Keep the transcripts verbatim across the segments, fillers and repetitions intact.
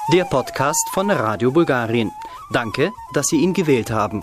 Der Podcast von Radio Bulgarien. Danke, dass Sie ihn gewählt haben.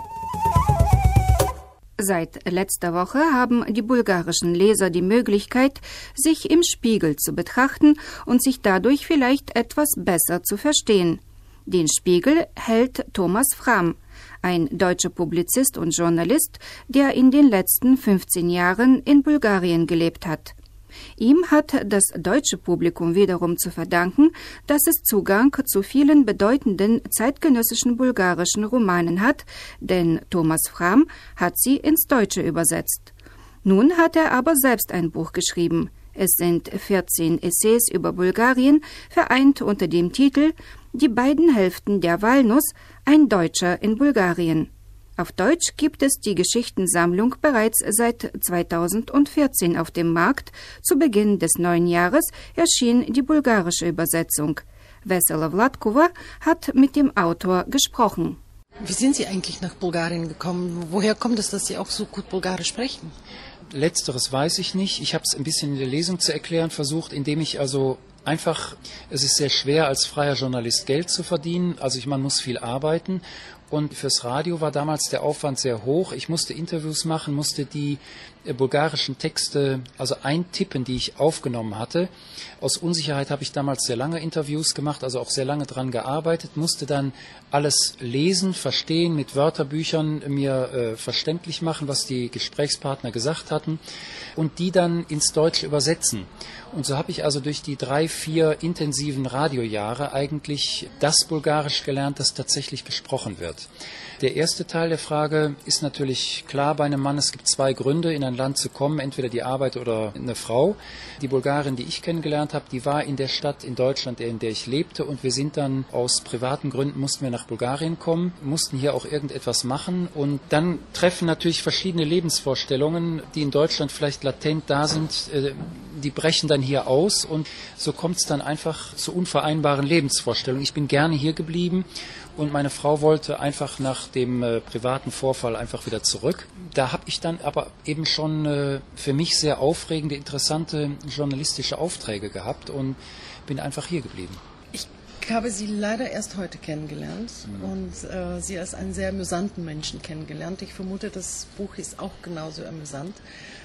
Seit letzter Woche haben die bulgarischen Leser die Möglichkeit, sich im Spiegel zu betrachten und sich dadurch vielleicht etwas besser zu verstehen. Den Spiegel hält Thomas Fram, ein deutscher Publizist und Journalist, der in den letzten fünfzehn Jahren in Bulgarien gelebt hat. Ihm hat das deutsche Publikum wiederum zu verdanken, dass es Zugang zu vielen bedeutenden zeitgenössischen bulgarischen Romanen hat, denn Thomas Fram hat sie ins Deutsche übersetzt. Nun hat er aber selbst ein Buch geschrieben. Es sind vierzehn Essays über Bulgarien, vereint unter dem Titel »Die beiden Hälften der Walnuss, ein Deutscher in Bulgarien«. Auf Deutsch gibt es die Geschichtensammlung bereits seit zweitausendvierzehn auf dem Markt. Zu Beginn des neuen Jahres erschien die bulgarische Übersetzung. Vesela Vladkova hat mit dem Autor gesprochen. Wie sind Sie eigentlich nach Bulgarien gekommen? Woher kommt es, dass Sie auch so gut Bulgarisch sprechen? Letzteres weiß ich nicht. Ich habe es ein bisschen in der Lesung zu erklären versucht, indem ich also einfach, es ist sehr schwer als freier Journalist Geld zu verdienen, also ich, man muss viel arbeiten. Und fürs Radio war damals der Aufwand sehr hoch. Ich musste Interviews machen, musste die äh, bulgarischen Texte also eintippen, die ich aufgenommen hatte. Aus Unsicherheit habe ich damals sehr lange Interviews gemacht, also auch sehr lange dran gearbeitet, musste dann alles lesen, verstehen, mit Wörterbüchern mir äh, verständlich machen, was die Gesprächspartner gesagt hatten und die dann ins Deutsche übersetzen. Und so habe ich also durch die drei, vier intensiven Radiojahre eigentlich das Bulgarisch gelernt, das tatsächlich gesprochen wird. Der erste Teil der Frage ist natürlich klar bei einem Mann, es gibt zwei Gründe, in ein Land zu kommen, entweder die Arbeit oder eine Frau. Die Bulgarin, die ich kennengelernt habe, die war in der Stadt in Deutschland, in der ich lebte, und wir sind dann aus privaten Gründen, mussten wir nach Bulgarien kommen, mussten hier auch irgendetwas machen, und dann treffen natürlich verschiedene Lebensvorstellungen, die in Deutschland vielleicht latent da sind, die brechen dann hier aus, und so kommt es dann einfach zu unvereinbaren Lebensvorstellungen. Ich bin gerne hier geblieben und meine Frau wollte einfach nach dem äh, privaten Vorfall einfach wieder zurück. Da habe ich dann aber eben schon äh, für mich sehr aufregende, interessante journalistische Aufträge gehabt und bin einfach hier geblieben. Ich habe Sie leider erst heute kennengelernt mhm. und äh, Sie als einen sehr amüsanten Menschen kennengelernt. Ich vermute, das Buch ist auch genauso amüsant.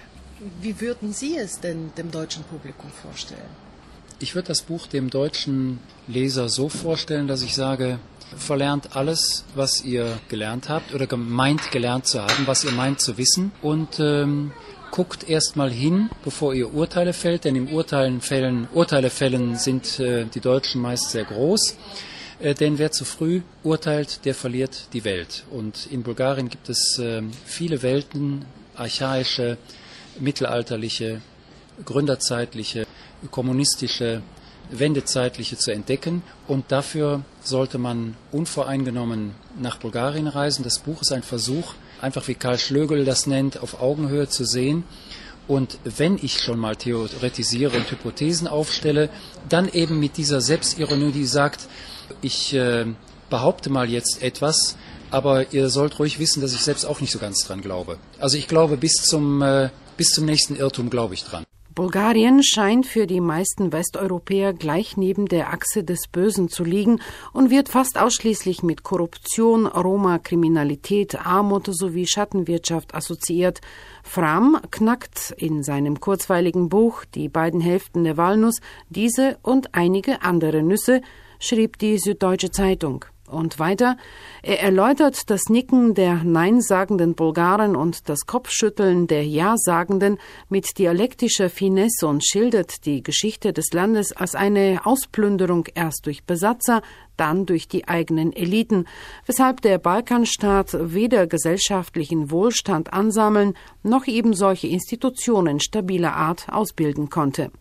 Wie würden Sie es denn dem deutschen Publikum vorstellen? Ich würde das Buch dem deutschen Leser so vorstellen, dass ich sage, verlernt alles, was ihr gelernt habt oder meint gelernt zu haben, was ihr meint zu wissen, und ähm, guckt erst mal hin, bevor ihr Urteile fällt, denn im Urteilen fällen, Urteile fällen sind äh, die Deutschen meist sehr groß, äh, denn wer zu früh urteilt, der verliert die Welt. Und in Bulgarien gibt es äh, viele Welten, archaische, mittelalterliche, gründerzeitliche, kommunistische, wendezeitliche zu entdecken, und dafür sollte man unvoreingenommen nach Bulgarien reisen. Das Buch ist ein Versuch, einfach wie Karl Schlögl das nennt, auf Augenhöhe zu sehen, und wenn ich schon mal theoretisiere und Hypothesen aufstelle, dann eben mit dieser Selbstironie, die sagt, ich äh, behaupte mal jetzt etwas, aber ihr sollt ruhig wissen, dass ich selbst auch nicht so ganz dran glaube. Also ich glaube, bis zum, äh, bis zum nächsten Irrtum glaube ich dran. Bulgarien scheint für die meisten Westeuropäer gleich neben der Achse des Bösen zu liegen und wird fast ausschließlich mit Korruption, Roma-Kriminalität, Armut sowie Schattenwirtschaft assoziiert. Fram knackt in seinem kurzweiligen Buch »Die beiden Hälften der Walnuss« diese und einige andere Nüsse, schrieb die Süddeutsche Zeitung. Und weiter, er erläutert das Nicken der neinsagenden Bulgaren und das Kopfschütteln der Ja-Sagenden mit dialektischer Finesse und schildert die Geschichte des Landes als eine Ausplünderung erst durch Besatzer, dann durch die eigenen Eliten, weshalb der Balkanstaat weder gesellschaftlichen Wohlstand ansammeln, noch eben solche Institutionen stabiler Art ausbilden konnte.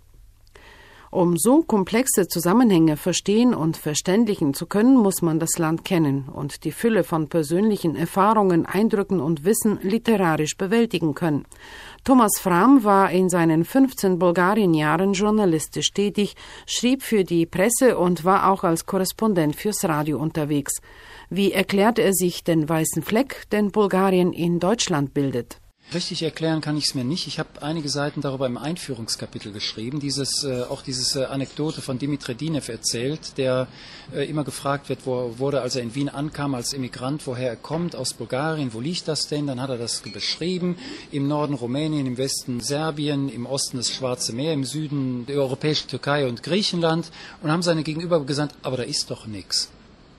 Um so komplexe Zusammenhänge verstehen und verständigen zu können, muss man das Land kennen und die Fülle von persönlichen Erfahrungen, Eindrücken und Wissen literarisch bewältigen können. Thomas Fram war in seinen fünfzehn Bulgarienjahren journalistisch tätig, schrieb für die Presse und war auch als Korrespondent fürs Radio unterwegs. Wie erklärt er sich den weißen Fleck, den Bulgarien in Deutschland bildet? Richtig erklären kann ich es mir nicht. Ich habe einige Seiten darüber im Einführungskapitel geschrieben. Dieses, äh, auch diese äh, Anekdote von Dimitri Dinev erzählt, der äh, immer gefragt wird, wo er wurde, als er in Wien ankam als Emigrant, woher er kommt, aus Bulgarien, wo liegt das denn? Dann hat er das beschrieben. Im Norden Rumänien, im Westen Serbien, im Osten das Schwarze Meer, im Süden die europäische Türkei und Griechenland und haben seine Gegenüber gesagt, aber da ist doch nichts.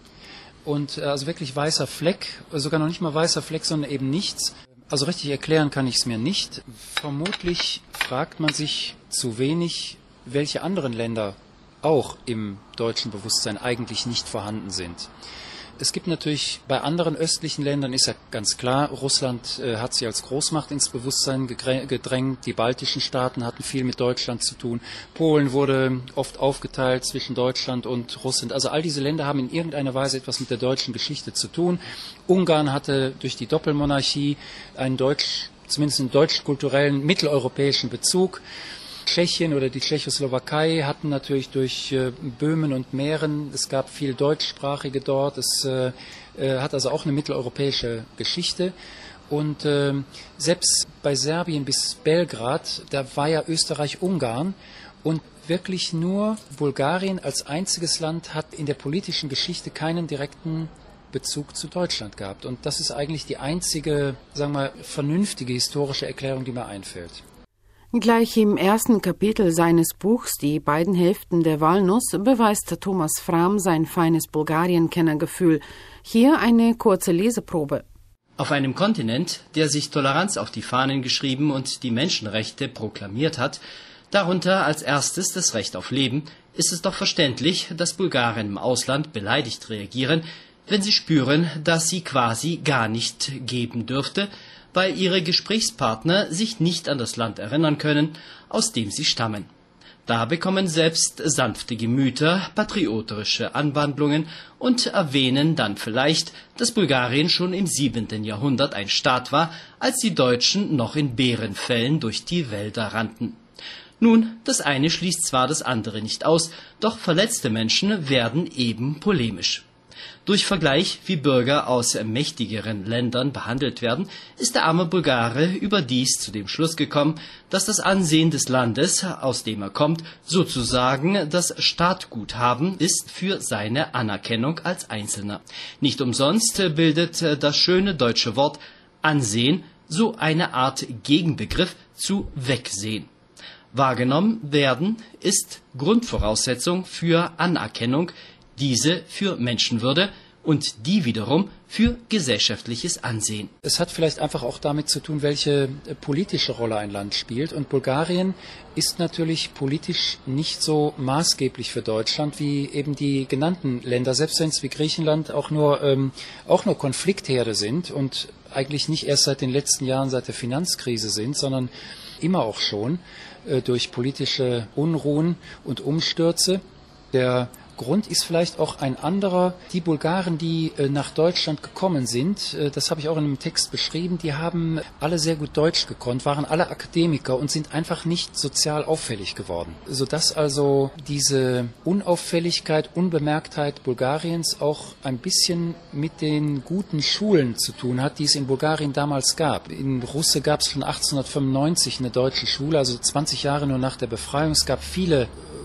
Und äh, also wirklich weißer Fleck, sogar noch nicht mal weißer Fleck, sondern eben nichts. Also richtig erklären kann ich es mir nicht. Vermutlich fragt man sich zu wenig, welche anderen Länder auch im deutschen Bewusstsein eigentlich nicht vorhanden sind. Es gibt natürlich bei anderen östlichen Ländern, ist ja ganz klar, Russland äh, hat sie als Großmacht ins Bewusstsein gedrängt, die baltischen Staaten hatten viel mit Deutschland zu tun, Polen wurde oft aufgeteilt zwischen Deutschland und Russland, also all diese Länder haben in irgendeiner Weise etwas mit der deutschen Geschichte zu tun. Ungarn hatte durch die Doppelmonarchie einen deutsch, zumindest einen deutsch-kulturellen mitteleuropäischen Bezug. Tschechien oder die Tschechoslowakei hatten natürlich durch äh, Böhmen und Mähren, es gab viel Deutschsprachige dort, es äh, äh, hat also auch eine mitteleuropäische Geschichte. Und äh, selbst bei Serbien bis Belgrad, da war ja Österreich-Ungarn und wirklich nur Bulgarien als einziges Land hat in der politischen Geschichte keinen direkten Bezug zu Deutschland gehabt. Und das ist eigentlich die einzige, sagen wir mal, vernünftige historische Erklärung, die mir einfällt. Gleich im ersten Kapitel seines Buchs Die beiden Hälften der Walnuss beweist Thomas Frahm sein feines Bulgarien-Kennergefühl. Hier eine kurze Leseprobe. Auf einem Kontinent, der sich Toleranz auf die Fahnen geschrieben und die Menschenrechte proklamiert hat, darunter als erstes das Recht auf Leben, ist es doch verständlich, dass Bulgaren im Ausland beleidigt reagieren, wenn sie spüren, dass sie quasi gar nicht geben dürfte, weil ihre Gesprächspartner sich nicht an das Land erinnern können, aus dem sie stammen. Da bekommen selbst sanfte Gemüter patriotische Anwandlungen und erwähnen dann vielleicht, dass Bulgarien schon im siebenten Jahrhundert ein Staat war, als die Deutschen noch in Bärenfellen durch die Wälder rannten. Nun, das eine schließt zwar das andere nicht aus, doch verletzte Menschen werden eben polemisch. Durch Vergleich, wie Bürger aus mächtigeren Ländern behandelt werden, ist der arme Bulgare überdies zu dem Schluss gekommen, dass das Ansehen des Landes, aus dem er kommt, sozusagen das Staatguthaben ist für seine Anerkennung als Einzelner. Nicht umsonst bildet das schöne deutsche Wort Ansehen so eine Art Gegenbegriff zu Wegsehen. Wahrgenommen werden ist Grundvoraussetzung für Anerkennung, diese für Menschenwürde und die wiederum für gesellschaftliches Ansehen. Es hat vielleicht einfach auch damit zu tun, welche politische Rolle ein Land spielt. Und Bulgarien ist natürlich politisch nicht so maßgeblich für Deutschland wie eben die genannten Länder, selbst wenn es wie Griechenland auch nur, ähm, auch nur Konfliktherde sind und eigentlich nicht erst seit den letzten Jahren, seit der Finanzkrise sind, sondern immer auch schon äh, durch politische Unruhen und Umstürze. Der Grund ist vielleicht auch ein anderer. Die Bulgaren, die äh, nach Deutschland gekommen sind, äh, das habe ich auch in einem Text beschrieben, die haben alle sehr gut Deutsch gekonnt, waren alle Akademiker und sind einfach nicht sozial auffällig geworden. Sodass also diese Unauffälligkeit, Unbemerktheit Bulgariens auch ein bisschen mit den guten Schulen zu tun hat, die es in Bulgarien damals gab. In Russe gab es schon achtzehnhundertfünfundneunzig eine deutsche Schule, also zwanzig Jahre nur nach der Befreiung. Es gab viele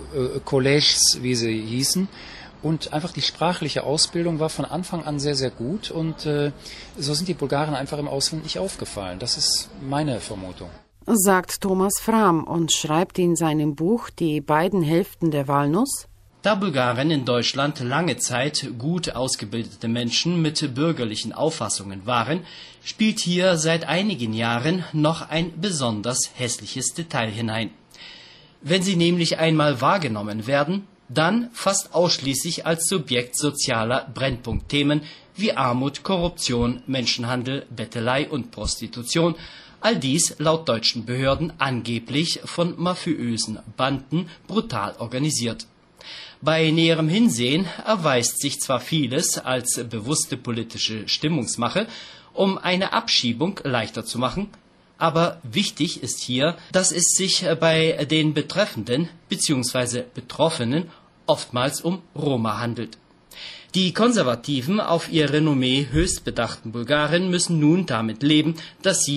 Collèges, wie sie hießen. Und einfach die sprachliche Ausbildung war von Anfang an sehr, sehr gut. Und äh, so sind die Bulgaren einfach im Ausland nicht aufgefallen. Das ist meine Vermutung. Sagt Thomas Frahm und schreibt in seinem Buch Die beiden Hälften der Walnuss: Da Bulgaren in Deutschland lange Zeit gut ausgebildete Menschen mit bürgerlichen Auffassungen waren, spielt hier seit einigen Jahren noch ein besonders hässliches Detail hinein. Wenn sie nämlich einmal wahrgenommen werden, dann fast ausschließlich als Subjekt sozialer Brennpunktthemen wie Armut, Korruption, Menschenhandel, Bettelei und Prostitution, all dies laut deutschen Behörden angeblich von mafiösen Banden brutal organisiert. Bei näherem Hinsehen erweist sich zwar vieles als bewusste politische Stimmungsmache, um eine Abschiebung leichter zu machen, aber wichtig ist hier, dass es sich bei den Betreffenden bzw. Betroffenen oftmals um Roma handelt. Die Konservativen, auf ihr Renommee höchst bedachten Bulgaren müssen nun damit leben, dass sie,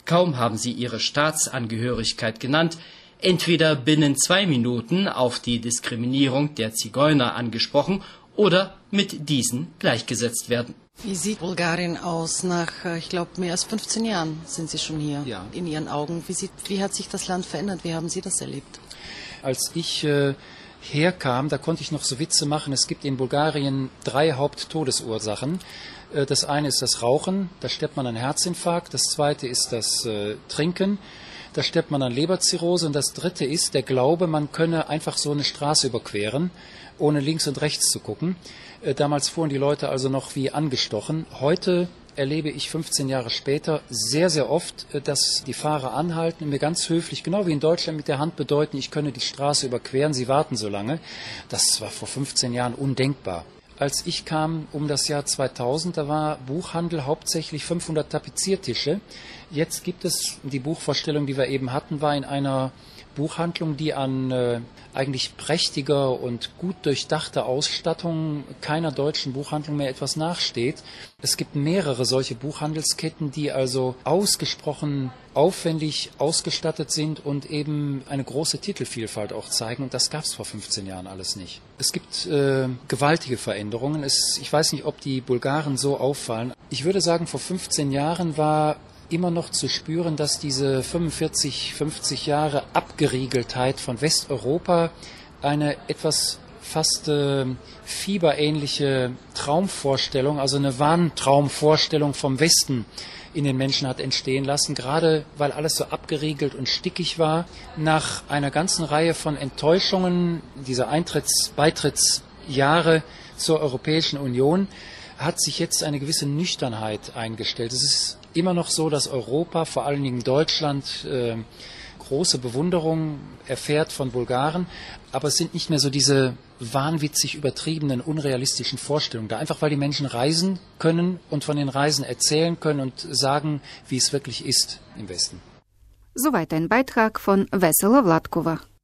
Kaum haben sie ihre Staatsangehörigkeit genannt, entweder binnen zwei Minuten auf die Diskriminierung der Zigeuner angesprochen oder mit diesen gleichgesetzt werden. Wie sieht Bulgarien aus? Nach, ich glaube, mehr als fünfzehn Jahren sind Sie schon hier, ja. In Ihren Augen. Wie, sieht, wie hat sich das Land verändert? Wie haben Sie das erlebt? Als ich äh, herkam, da konnte ich noch so Witze machen. Es gibt in Bulgarien drei Haupttodesursachen. Äh, das eine ist das Rauchen, da stirbt man an Herzinfarkt. Das zweite ist das äh, Trinken, da stirbt man an Leberzirrhose. Und das dritte ist der Glaube, man könne einfach so eine Straße überqueren, ohne links und rechts zu gucken. Äh, damals fuhren die Leute also noch wie angestochen. Heute erlebe ich fünfzehn Jahre später sehr, sehr oft, äh, dass die Fahrer anhalten und mir ganz höflich, genau wie in Deutschland, mit der Hand bedeuten, ich könne die Straße überqueren, sie warten so lange. Das war vor fünfzehn Jahren undenkbar. Als ich kam um das Jahr zweitausend, da war Buchhandel hauptsächlich fünfhundert Tapeziertische. Jetzt gibt es, die Buchvorstellung, die wir eben hatten, war in einer Buchhandlung, die an äh, eigentlich prächtiger und gut durchdachter Ausstattung keiner deutschen Buchhandlung mehr etwas nachsteht. Es gibt mehrere solche Buchhandelsketten, die also ausgesprochen aufwendig ausgestattet sind und eben eine große Titelvielfalt auch zeigen. Und das gab es vor fünfzehn Jahren alles nicht. Es gibt äh, gewaltige Veränderungen. Es, ich weiß nicht, ob die Bulgaren so auffallen. Ich würde sagen, vor fünfzehn Jahren war immer noch zu spüren, dass diese fünfundvierzig, fünfzig Jahre Abgeriegeltheit von Westeuropa eine etwas fast äh, fieberähnliche Traumvorstellung, also eine Wahntraumvorstellung vom Westen in den Menschen hat entstehen lassen, gerade weil alles so abgeriegelt und stickig war. Nach einer ganzen Reihe von Enttäuschungen dieser Eintritts-, Beitrittsjahre zur Europäischen Union hat sich jetzt eine gewisse Nüchternheit eingestellt. Es ist immer noch so, dass Europa, vor allen Dingen Deutschland, äh, große Bewunderung erfährt von Bulgaren, aber es sind nicht mehr so diese wahnwitzig übertriebenen, unrealistischen Vorstellungen da, einfach weil die Menschen reisen können und von den Reisen erzählen können und sagen, wie es wirklich ist im Westen. Soweit ein Beitrag von Vesela Vladkova.